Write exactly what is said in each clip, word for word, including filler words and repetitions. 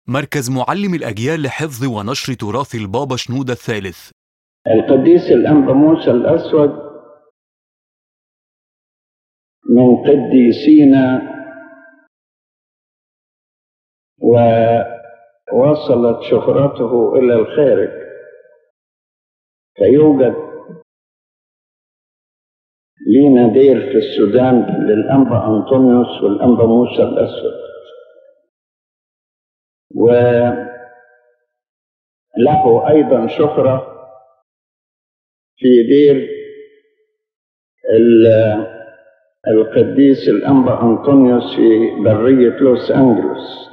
مركز معلم الأجيال لحفظ ونشر تراث البابا شنودة الثالث. القديس الأنبا موسى الأسود من قديسينا، ووصلت شهرته إلى الخارج، فيوجد لينا دير في السودان للأنبا أنطونيوس والأنبا موسى الأسود، وله أيضا شهرة في دير القديس الأنبا أنطونيوس في برية لوس أنجلوس،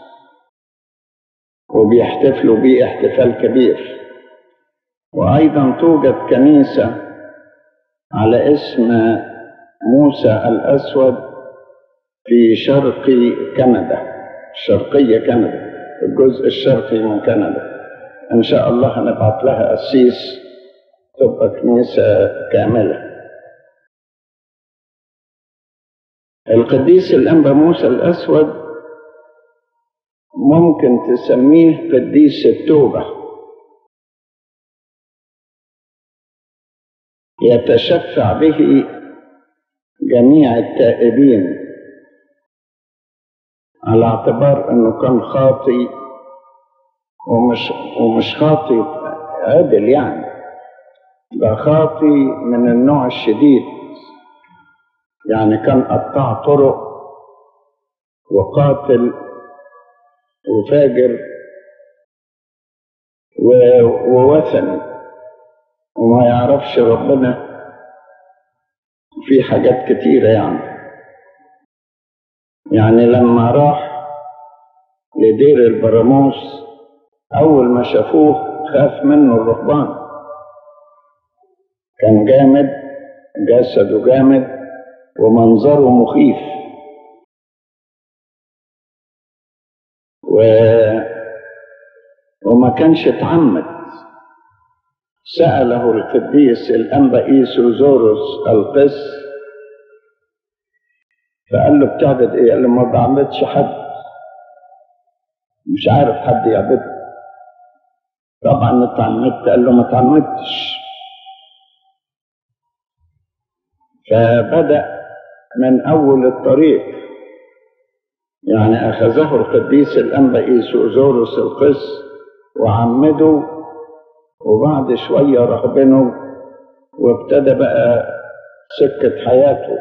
وبيحتفلوا بيه احتفال كبير. وأيضا توجد كنيسة على اسم موسى الأسود في شرق كندا، شرقية كندا، الجزء الشرقي من كندا. إن شاء الله هنبعت لها قسيس تبقى كنيسة كاملة. القديس الأنبا موسى الأسود ممكن تسميه قديس التوبة، يتشفع به جميع التائبين على اعتبار أنه كان خاطي، ومش, ومش خاطي عدل، يعني ده خاطي من النوع الشديد، يعني كان قطاع طرق وقاتل وفاجر ووثني وما يعرفش ربنا في حاجات كتيرة. يعني يعني لما راح لدير البراموس أول ما شافوه خاف منه الرهبان، كان جامد، جسده جامد ومنظره مخيف، و... وما كانش اتعمد. سأله القديس الأنبا إيسوزوروس القس، فقال له بتعبد ايه؟ قال له ما بعبدش حد، مش عارف حد يعبده. طبعا اتعمدت؟ قال له ما اتعمدتش. فبدأ من أول الطريق، يعني أخذه القديس الأنبا إيسوزوروس القس وعمده، وبعد شوية رهبنه وابتدى بقى سكة حياته.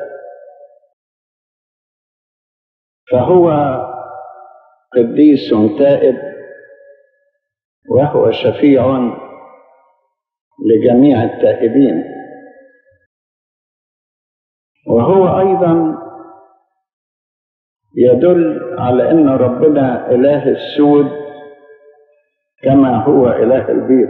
فهو قديس تائب، وهو شفيع لجميع التائبين. وهو أيضا يدل على أن ربنا إله السود كما هو إله البيض.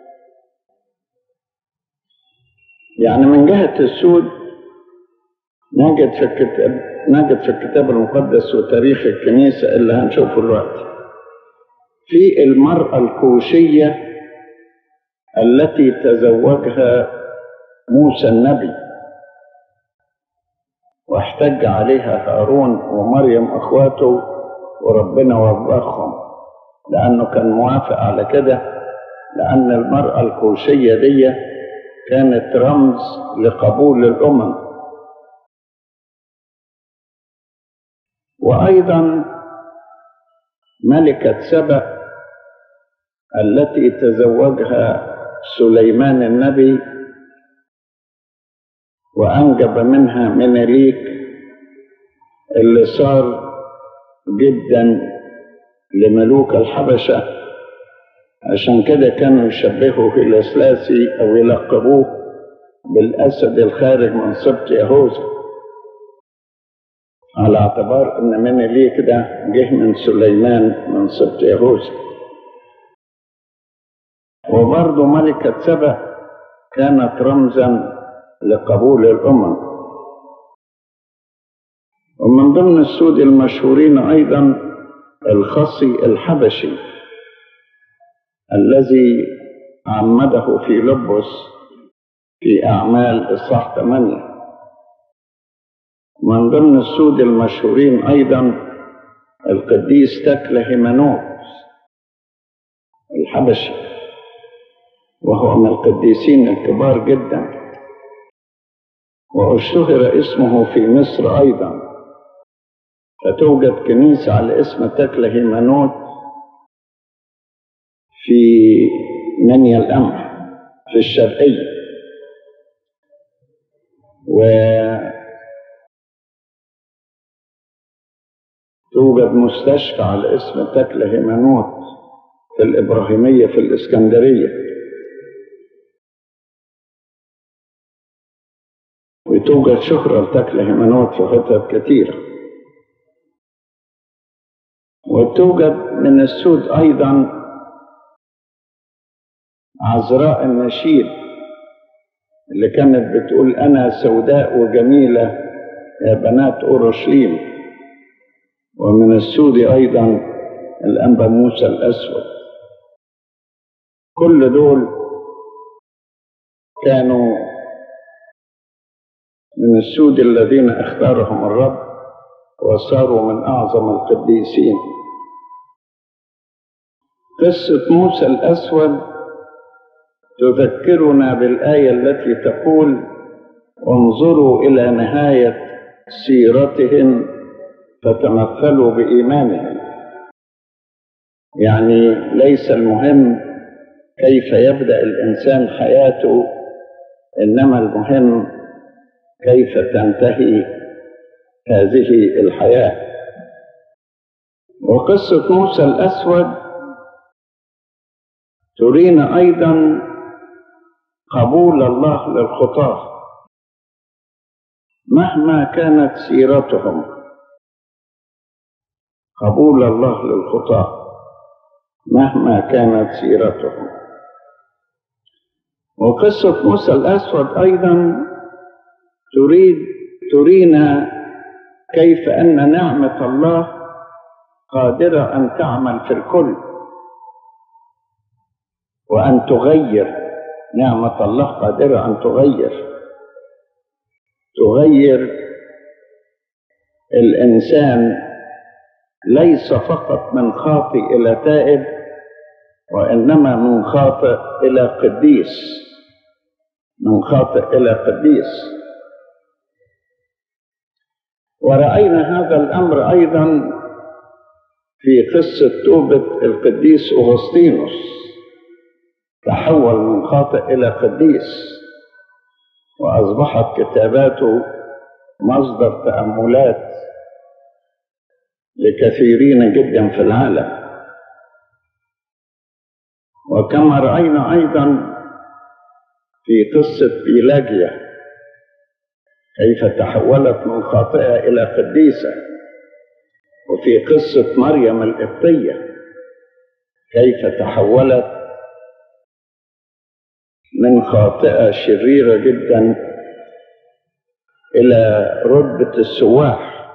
يعني من جهة السود نجد في الكتاب نجد في الكتاب المقدس وتاريخ الكنيسة اللي هنشوفه دلوقتي في المرأة الكوشية التي تزوجها موسى النبي، واحتج عليها هارون ومريم أخواته، وربنا وبخهم لأنه كان موافق على كده، لأن المرأة الكوشية دي كانت رمز لقبول الأمم. وأيضا ملكة سبأ التي تزوجها سليمان النبي وأنجب منها منيليك اللي صار جدا لملوك الحبشة، عشان كده كانوا يشبهوا هيلسلاسي أو يلقبوه بالأسد الخارج من سبط يهوذا، على اعتبار أن منيليك ده جه من سليمان من سبط يهوذا. وبرضه ملكة سبأ كانت رمزا لقبول الأمم. ومن ضمن السود المشهورين أيضا الخصي الحبشي الذي عمده في لبس في أعمال إصحاح ثمانية. من ضمن السود المشهورين أيضا القديس تكله هيمانوت الحبشي، وهو من القديسين الكبار جدا، واشتهر اسمه في مصر أيضا، فتوجد كنيسة على اسم تكله هيمانوت في منيا القمح في الشرقية، وتوجد مستشفى على اسم تكله هيمانوت في الإبراهيمية في الإسكندرية، وتوجد شهرة لتكله هيمانوت في حتت كثيرة. وتوجد من السود أيضا عذراء النشيد اللي كانت بتقول أنا سوداء وجميلة يا بنات أورشليم. ومن السود أيضا الأنبا موسى الأسود. كل دول كانوا من السود الذين اختارهم الرب وصاروا من أعظم القديسين. قصة موسى الأسود تذكرنا بالآية التي تقول انظروا إلى نهاية سيرتهم فتمثلوا بإيمانهم. يعني ليس المهم كيف يبدأ الإنسان حياته، إنما المهم كيف تنتهي هذه الحياة. وقصة موسى الأسود ترينا أيضا قبول الله للخطاة مهما كانت سيرتهم، قبول الله للخطاة مهما كانت سيرتهم. وقصة موسى الأسود أيضا تريد ترينا كيف أن نعمة الله قادرة أن تعمل في الكل وأن تغير. نعمة الله قادرة أن تغير تغير الإنسان ليس فقط من خاطئ إلى تائب، وإنما من خاطئ إلى قديس، من خاطئ إلى قديس. ورأينا هذا الأمر أيضا في قصة توبة القديس أغسطينوس، تحول من خاطئ إلى قديس، وأصبحت كتاباته مصدر تأملات لكثيرين جدا في العالم. وكما رأينا أيضا في قصة بيلاجيا كيف تحولت من خاطئة إلى قديسة، وفي قصة مريم القبطية كيف تحولت من خاطئة شريرة جدا إلى رتبة السواح،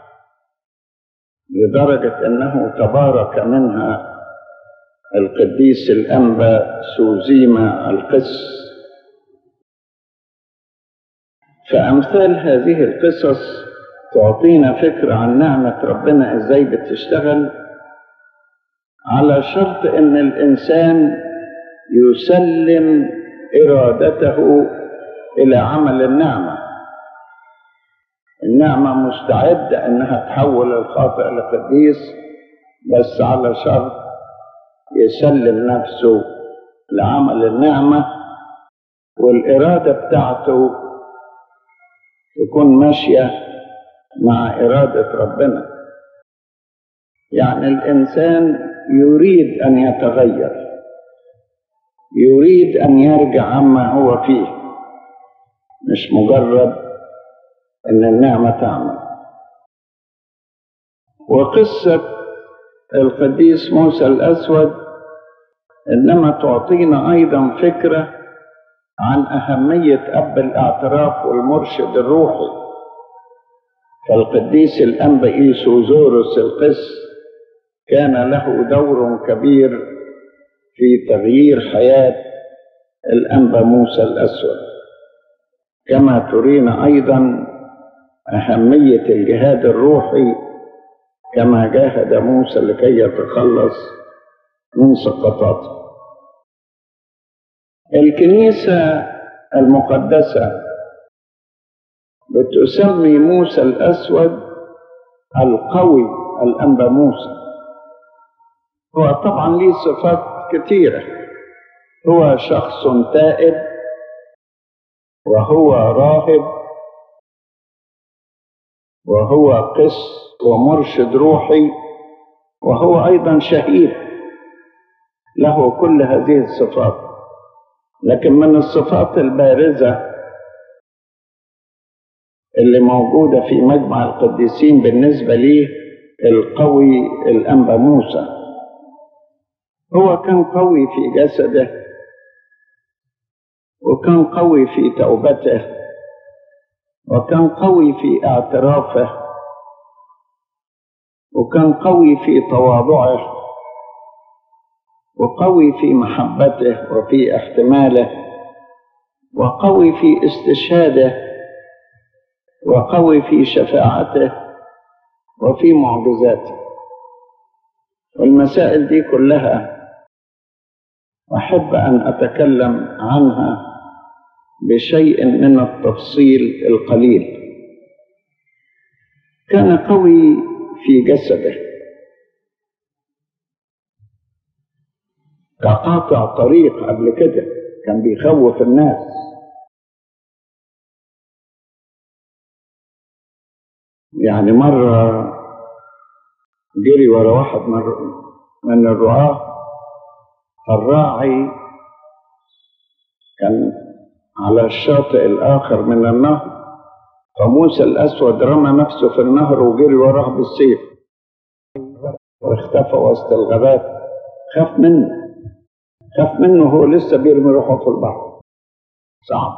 لدرجة أنه تبارك منها القديس الأنبا سوزيما القس. فأمثال هذه القصص تعطينا فكرة عن نعمة ربنا إزاي بتشتغل، على شرط أن الإنسان يسلم إرادته إلى عمل النعمة. النعمة مستعدة أنها تحول الخاطئ لقديس، بس على شرط يسلم نفسه لعمل النعمة، والإرادة بتاعته تكون ماشية مع إرادة ربنا. يعني الإنسان يريد أن يتغير، يريد أن يرجع عما هو فيه، مش مجرد أن النعمة تعمل. وقصة القديس موسى الأسود إنما تعطينا أيضا فكرة عن أهمية أب الاعتراف والمرشد الروحي. فالقديس الأنبا إيسوزوروس القس كان له دور كبير في تغيير حياة الأنبا موسى الأسود. كما ترينا أيضا أهمية الجهاد الروحي، كما جاهد موسى لكي يتخلص من سقطاته. الكنيسة المقدسة بتسمي موسى الأسود القوي الأنبا موسى. هو طبعا ليه صفات كثيرة، هو شخص تائب، وهو راهب، وهو قس ومرشد روحي، وهو أيضا شهيد، له كل هذه الصفات. لكن من الصفات البارزة اللي موجودة في مجمع القديسين بالنسبة ليه القوي الأنبا موسى. هو كان قوي في جسده، وكان قوي في توبته، وكان قوي في اعترافه، وكان قوي في تواضعه، وقوي في محبته وفي احتماله، وقوي في استشهاده، وقوي في شفاعته وفي معجزاته. والمسائل دي كلها أحب أن أتكلم عنها بشيء من التفصيل القليل. كان قوي في جسده كقاطع طريق، قبل كده كان بيخوف الناس. يعني مرة جري ورا واحد من الرعاة، الراعي كان على الشاطئ الآخر من النهر، فموسى الأسود رمى نفسه في النهر وجري وراه بالسيف، واختفى وسط الغابات. خاف منه خاف منه هو لسه بيرمي روحه في البحر، صعب.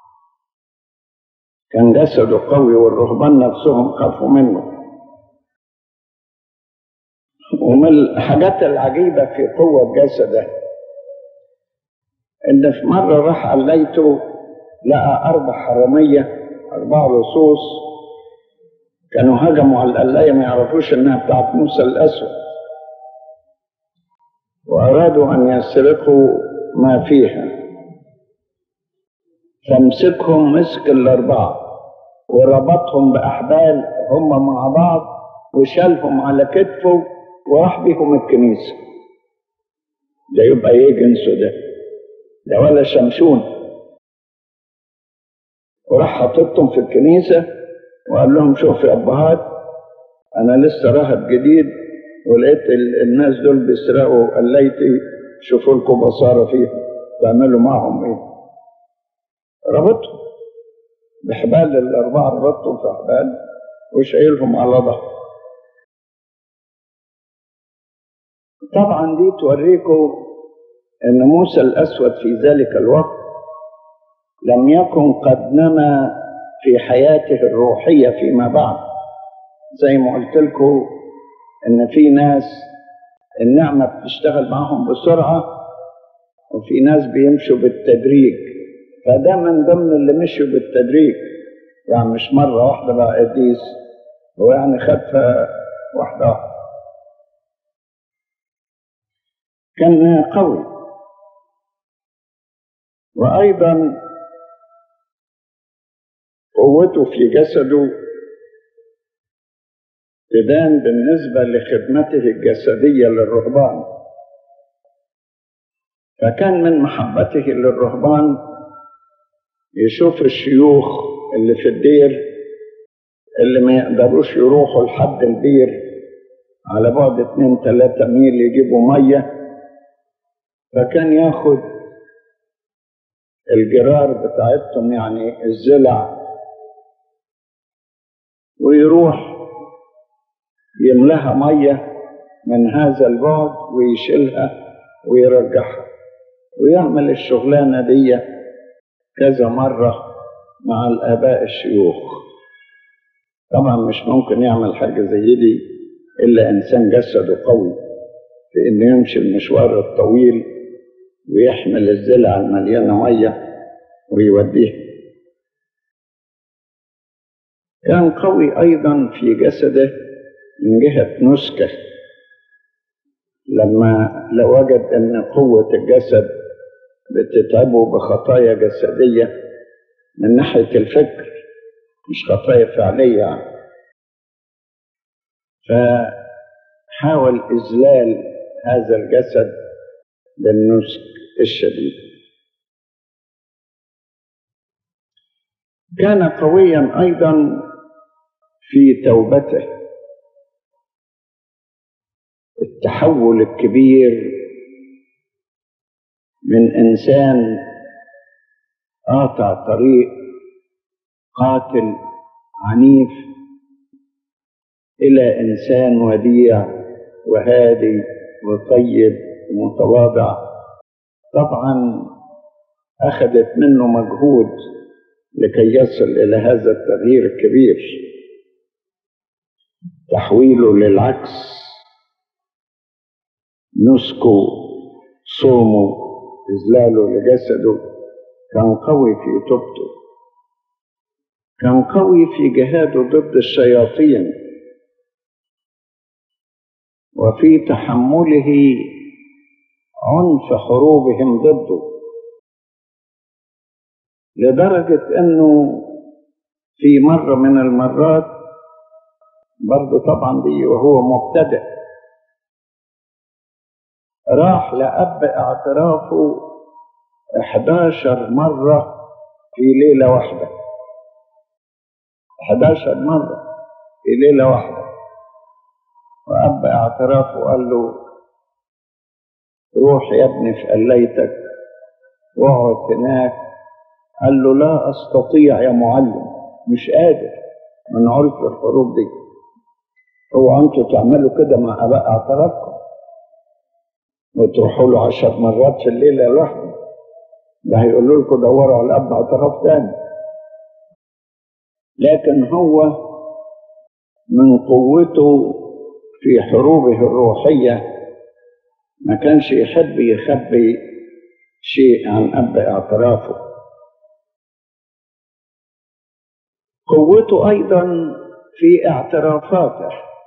كان جسده قوي، والرهبان نفسهم خافوا منه. ومن الحاجات العجيبة في قوة جسده إن في مرة راح قليته لقى أربع حرامية، أربع لصوص كانوا هجموا على القلاية، ما يعرفوش إنها بتاعت موسى الأسود، وأرادوا أن يسرقوا ما فيها. فمسكهم، مسك الأربعة وربطهم بأحبال هم مع بعض، وشالهم على كتفه وراح بيهم الكنيسة. ده يبقى ايه جنسه ده؟ ده ولا شمشون. وراح حاططهم في الكنيسة وقال لهم شوف يا أبهات، أنا لسه راهب جديد ولقيت الناس دول بيسرقوا قلايتي، شوفوا لكم بصارة فيهم تعملوا معهم ايه. ربطهم بحبال الأربعة، ربطهم في حبال وشايلهم على ظهر. طبعا دي توريكم ان موسى الأسود في ذلك الوقت لم يكن قد نما في حياته الروحية فيما بعد. زي ما قلت لكم ان في ناس النعمة بتشتغل معهم بسرعة، وفي ناس بيمشوا بالتدريج، فده من ضمن اللي مشوا بالتدريج. يعني مش مرة واحدة بقى قديس، هو يعني خدها واحدة واحدة. كان قوي. وأيضا قوته في جسده تبان بالنسبة لخدمته الجسدية للرهبان. فكان من محبته للرهبان يشوف الشيوخ اللي في الدير اللي ما يقدروش يروحوا لحد البير على بعد اتنين تلاتة ميل يجيبوا مية، فكان ياخد الجرار بتاعتهم يعني الزلع ويروح يملاها مية من هذا البعد ويشيلها ويرجعها، ويعمل الشغلانة دي كذا مرة مع الآباء الشيوخ. طبعا مش ممكن يعمل حاجة زي دي إلا إنسان جسده قوي في إنه يمشي المشوار الطويل ويحمل الزلع المليانة مية ويوديه. كان قوي أيضا في جسده من جهة نسكه، لما لو وجد أن قوة الجسد بتتعبوا بخطايا جسدية من ناحية الفكر، مش خطايا فعلية يعني. فحاول إذلال هذا الجسد بالنسك الشديد. كان قويا أيضا في توبته، التحول الكبير من إنسان قاطع طريق قاتل عنيف إلى إنسان وديع وهادي وطيب ومتواضع. طبعا أخذت منه مجهود لكي يصل إلى هذا التغيير الكبير، تحويله للعكس، نسكه، صومه، إذلاله لجسده. كان قوي في توبته، كان قوي في جهاده ضد الشياطين وفي تحمله عنف حروبهم ضده، لدرجة أنه في مرة من المرات، برضه طبعا دي وهو مبتدئ، راح لأب اعترافه احداشر مرة في ليلة واحدة، احداشر مرة في ليلة واحدة. وأب اعترافه قال له روح يا ابني في قليتك واقعد هناك. قال له لا أستطيع يا معلم، مش قادر من عنف الحروب دي. هو أنتوا تعملوا كده مع أباء اعترافكم وتروحوا له عشر مرات في الليلة الواحدة؟ ده هيقولوا لكم دوروا على أب اعتراف تاني. لكن هو من قوته في حروبه الروحية ما كانش يحب يخبي شيء عن أب اعترافه. قوته أيضا في اعترافاته،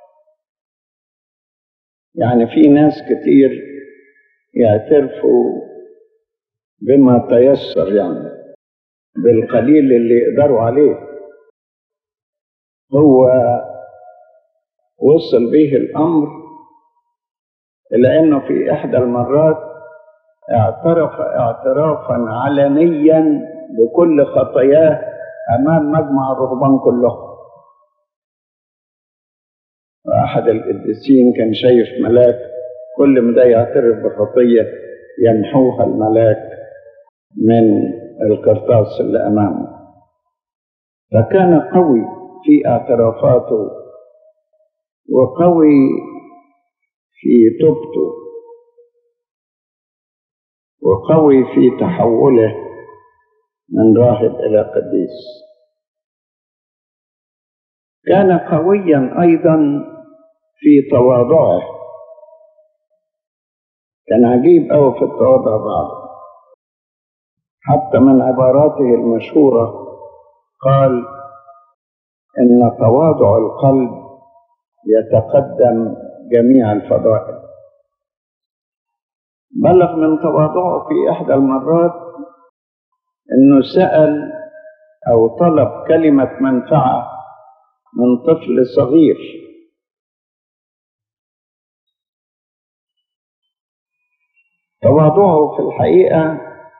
يعني في ناس كتير يعترفوا بما تيسر، يعني بالقليل اللي يقدروا عليه. هو وصل به الأمر إلى أنه في إحدى المرات اعترف اعترافا علنيا بكل خطاياه أمام مجمع الرهبان كلهم. وأحد القديسين كان شايف ملاك كل ما ده يعترف بخطية يمحوها الملاك من القرطاس اللي أمامه. فكان قوي في اعترافاته وقوي في توبته وقوي في تحوله من راهب إلى قديس. كان قويا أيضا في تواضعه، كان عجيب أوي في التواضع بعض. حتى من عباراته المشهورة قال إن تواضع القلب يتقدم جميع الفضائل. بلغ من تواضعه في إحدى المرات إنه سأل أو طلب كلمة منفعة من طفل صغير، تواضعه في الحقيقة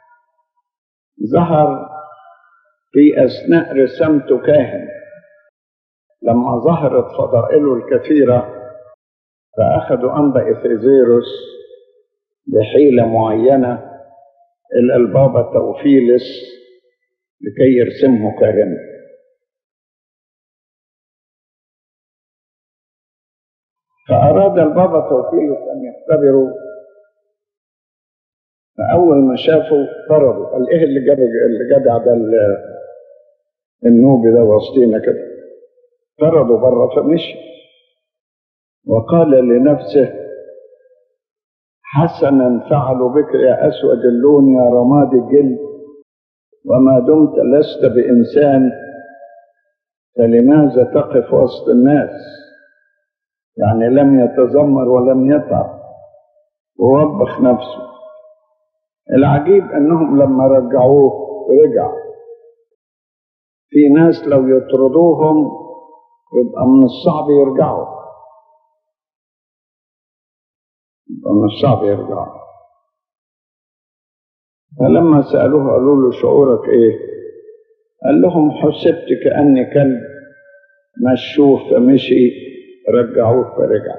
ظهر في أثناء رسامته كاهن، لما ظهرت فضائله الكثيرة فأخذوا أنبا إفيزيروس بحيلة معينة إلى البابا توفيلس لكي يرسمه كاهن. فأراد البابا توفيلس أن يختبره، فأول ما شافه طرده، قال إيه اللي جاب اللي جدع ده النوبي ده وسطينا كده؟ طرده بره فمشي، وقال لنفسه حسنا فعلوا بك يا أسود اللون يا رماد الجلد، وما دمت لست بإنسان فلماذا تقف وسط الناس؟ يعني لم يتذمر ولم يتعب ووبخ نفسه. العجيب أنهم لما رجعوه رجع. في ناس لو يطردوهم يبقى من الصعب يرجعوا، يبقى من الصعب يرجعوا. فلما سألوه قالوا له شعورك إيه؟ قال لهم حسبت كأني كلب مشوه فمشي، رجعوه فرجع.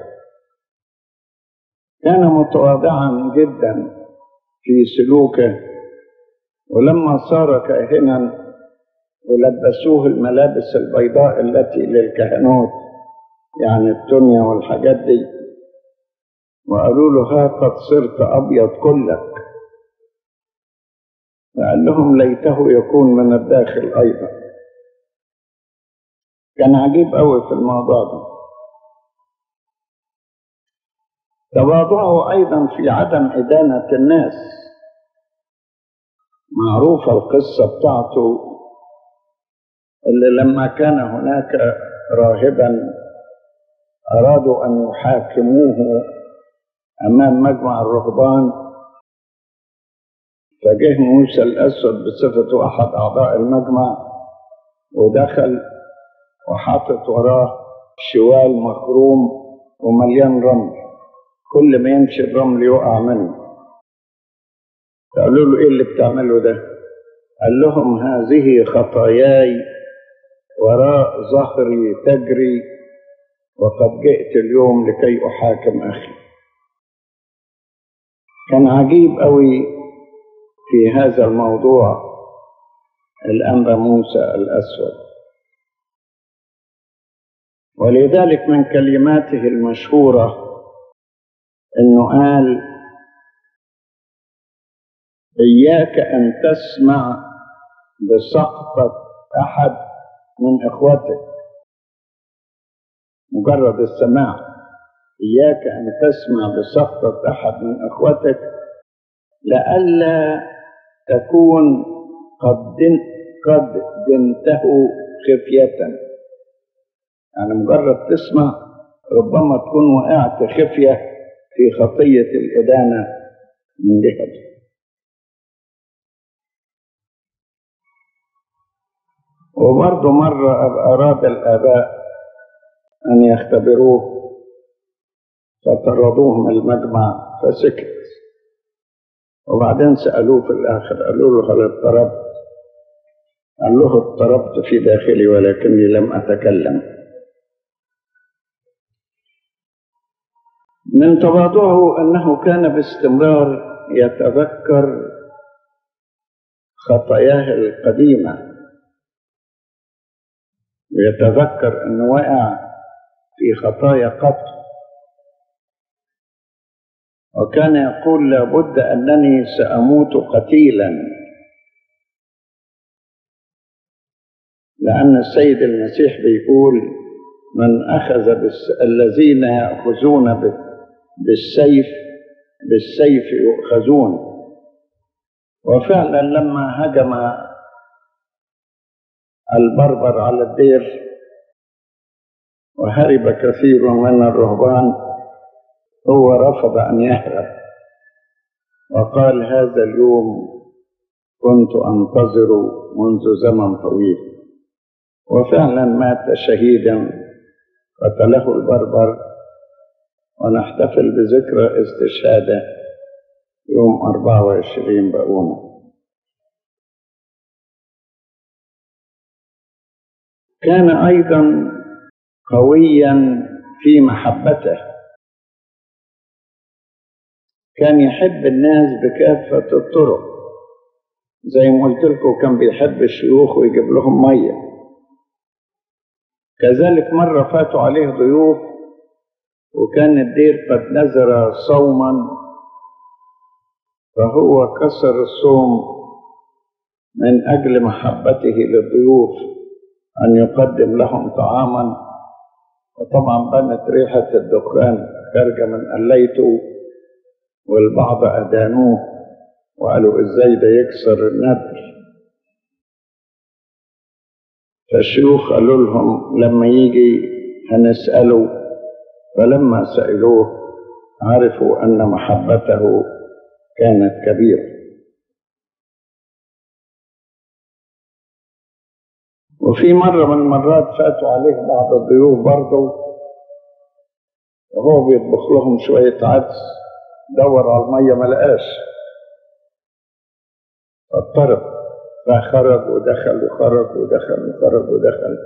كان متواضعا جدا في سلوكه، ولما صار كاهنا ولبسوه الملابس البيضاء التي للكهنوت، يعني التونيا والحاجات دي، وقالوا له ها قد صرت أبيض كلك، فقال لهم ليته يكون من الداخل أيضا. كان عجيب أوي في الموضوع ده. تواضعه أيضا في عدم إدانة الناس. معروفة القصة بتاعته اللي لما كان هناك راهبا أرادوا أن يحاكموه أمام مجمع الرهبان، فجه موسى الأسود بصفته أحد أعضاء المجمع ودخل وحاطط وراه شوال مخروم ومليان رمل، كل ما يمشي الرمل يقع منه. قالوا له إيه اللي بتعمله ده؟ قال لهم هذه خطاياي وراء ظهري تجري، وقد جئت اليوم لكي أحاكم أخي. كان عجيب قوي في هذا الموضوع الأنبا موسى الأسود. ولذلك من كلماته المشهورة إنه قال إياك أن تسمع بسقطة أحد من إخوتك، مجرد السماع، إياك أن تسمع بسقطة أحد من إخوتك لئلا تكون قد قد دنته خفية. يعني مجرد تسمع ربما تكون وقعت خفية في خطية الإدانة من جهته. وبرضه مرة أراد الآباء أن يختبروه فطردوه من المجمع فسكت، وبعدين سألوه في الآخر قالوا له هل اضطربت؟ قال له اضطربت في داخلي ولكني لم أتكلم. من تواضعه أنه كان باستمرار يتذكر خطاياه القديمة، ويتذكر أنه وقع في خطايا قتل، وكان يقول لابد أنني سأموت قتيلا، لأن السيد المسيح بيقول من أخذ بالس... الذين يأخذون بالسيف بالسيف يؤخذون. وفعلا لما هجم البربر على الدير وهرب كثير من الرهبان، هو رفض أن يهرب وقال هذا اليوم كنت أنتظر منذ زمن طويل. وفعلا مات شهيدا قتله البربر، ونحتفل بذكرى استشهاده يوم أربعة وعشرين بقونة. كان أيضا قويا في محبته، كان يحب الناس بكافة الطرق. زي ما قلت لكم كان بيحب الشيوخ ويجيب لهم مية. كذلك مرة فاتوا عليه ضيوف وكان الدير قد نذر صوما، فهو كسر الصوم من أجل محبته للضيوف أن يقدم لهم طعاما. وطبعا بانت ريحة الدخان خارجة من قليته، والبعض أدانوه وقالوا إزاي ده يكسر النذر. فالشيوخ قالوا لهم لما يجي هنسأله، فلما سألوه عرفوا أن محبته كانت كبيرة. وفي مرة من المرات فاتوا عليه بعض الضيوف برضه، وهو بيطبخ لهم شوية عدس، دور على المية ما لقاش، اضطرب، فخرج ودخل وخرج ودخل وخرج ودخل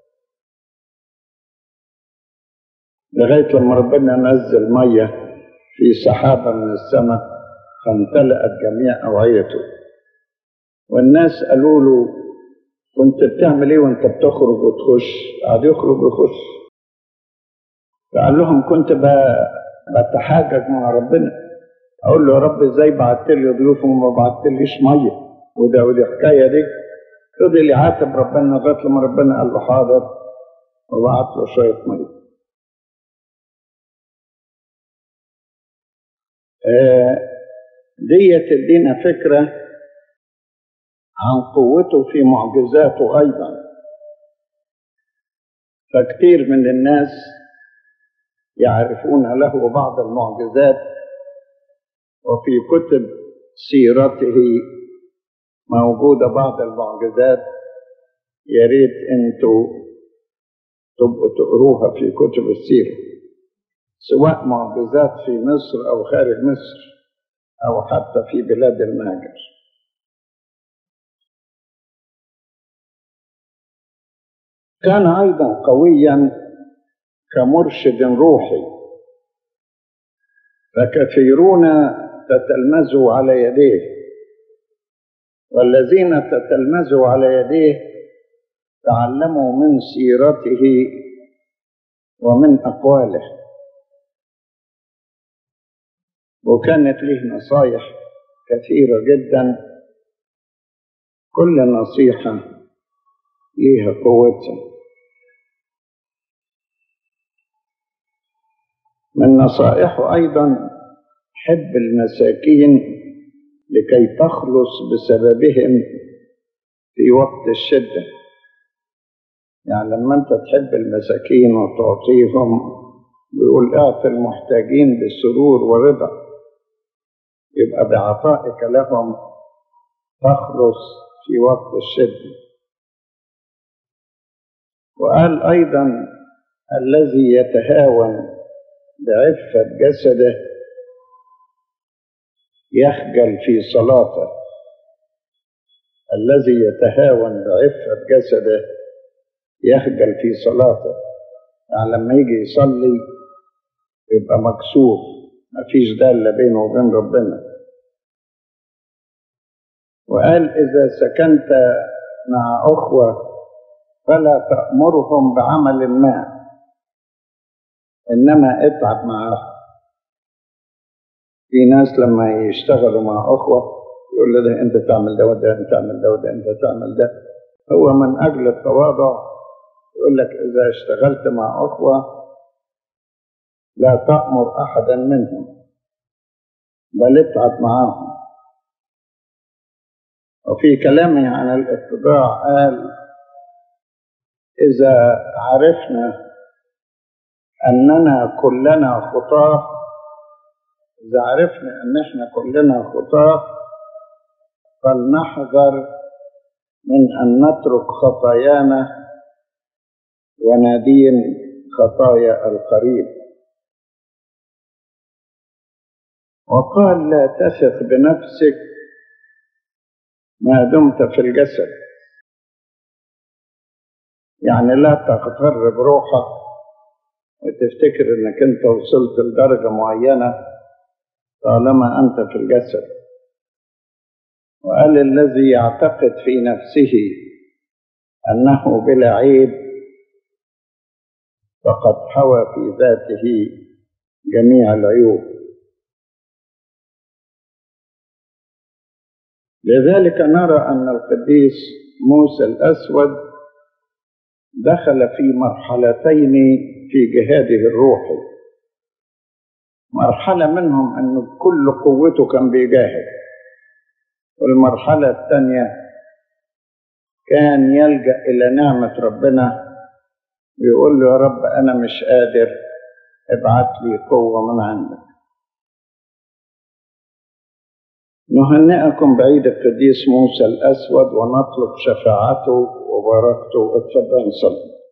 لغاية لما ربنا نزل مية في سحابة من السماء فامتلأت جميع أوعيته. والناس قالوا له كنت بتعمل ايه وانت بتخرج وتخش؟ قعد يخرج ويخش. فقال لهم كنت بتحاجج مع ربنا، اقول له يا رب ازاي بعت لي ضيوف وما بعتليش ميه، وده ودي حكايه دي. فضل يعاتب ربنا لغايه لما ربنا قال له حاضر وبعت له شويه ميه. آه دي تدينا فكره عن قوته في معجزاته ايضا. فكثير من الناس يعرفون له بعض المعجزات، وفي كتب سيرته موجودة بعض المعجزات، يا ريت انتوا تبقوا تقروها في كتب السيرة، سواء معجزات في مصر أو خارج مصر أو حتى في بلاد المهاجر. كان أيضا قويا كمرشد روحي، فكثيرون تتلمذوا على يديه، والذين تتلمذوا على يديه تعلموا من سيرته ومن أقواله، وكانت له نصائح كثيرة جدا، كل نصيحة ليها قوتها. من نصائحه أيضا حب المساكين لكي تخلص بسببهم في وقت الشدة. يعني لما أنت تحب المساكين وتعطيهم، بيقول اعطي المحتاجين بسرور ورضا، يبقى بعطائك لهم تخلص في وقت الشدة. وقال أيضا الذي يتهاون بعفة جسده يخجل في صلاته. الذي يتهاون بعفة جسده يخجل في صلاته، يعني لما يجي يصلي يبقى مكسوف، مفيش دالة بينه وبين ربنا. وقال إذا سكنت مع أخوة فلا تأمرهم بعمل ما، إنما اتعب معهم. في ناس لما يشتغلوا مع أخوة يقول له ده أنت تعمل ده وده أنت تعمل ده وده أنت تعمل ده. هو من أجل التواضع يقول لك إذا اشتغلت مع أخوة لا تأمر أحدا منهم، بل اتعب معهم. وفي كلامه عن الاتباع قال إذا عرفنا أننا كلنا خطاة، إذا عرفنا أن إحنا كلنا خطاة فلنحذر من أن نترك خطايانا وندين خطايا القريب. وقال لا تثق بنفسك ما دمت في الجسد، يعني لا تغتر بروحك وتفتكر انك انت وصلت لدرجة معينة طالما انت في الجسد. وقال الذي يعتقد في نفسه انه بلا عيب فقد حوى في ذاته جميع العيوب. لذلك نرى ان القديس موسى الاسود دخل في مرحلتين في جهاده الروحي. مرحلة منهم أنه بكل قوته كان بيجاهد، والمرحلة الثانية كان يلجأ إلى نعمة ربنا ويقول له يا رب أنا مش قادر، ابعت لي قوة من عندك. نهنئكم بعيد القديس موسى الأسود ونطلب شفاعته وباركته. اتفضل نصلي.